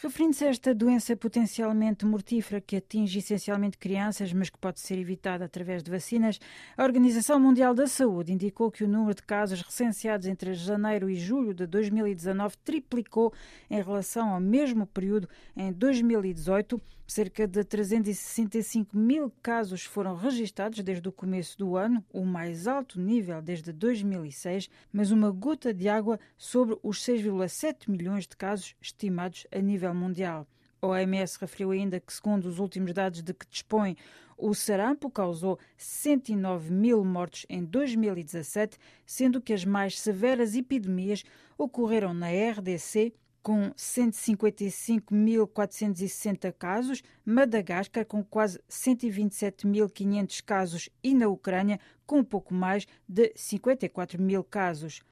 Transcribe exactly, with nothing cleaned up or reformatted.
Referindo-se a esta doença potencialmente mortífera que atinge essencialmente crianças, mas que pode ser evitada através de vacinas, a Organização Mundial da Saúde indicou que o número de casos recenseados entre janeiro e julho de dois mil e dezanove triplicou em relação ao mesmo período em dois mil e dezoito. Cerca de trezentos e sessenta e cinco mil casos foram registados desde o começo do ano, o mais alto nível desde dois mil e seis, mas uma gota de água sobre os seis vírgula sete milhões de casos estimados a nível mundial. A O M S referiu ainda que, segundo os últimos dados de que dispõe, o sarampo causou cento e nove mil mortes em dois mil e dezassete, sendo que as mais severas epidemias ocorreram na R D C, com cento e cinquenta e cinco mil quatrocentos e sessenta casos, Madagascar com quase cento e vinte e sete mil e quinhentos casos e na Ucrânia com um pouco mais de cinquenta e quatro mil casos.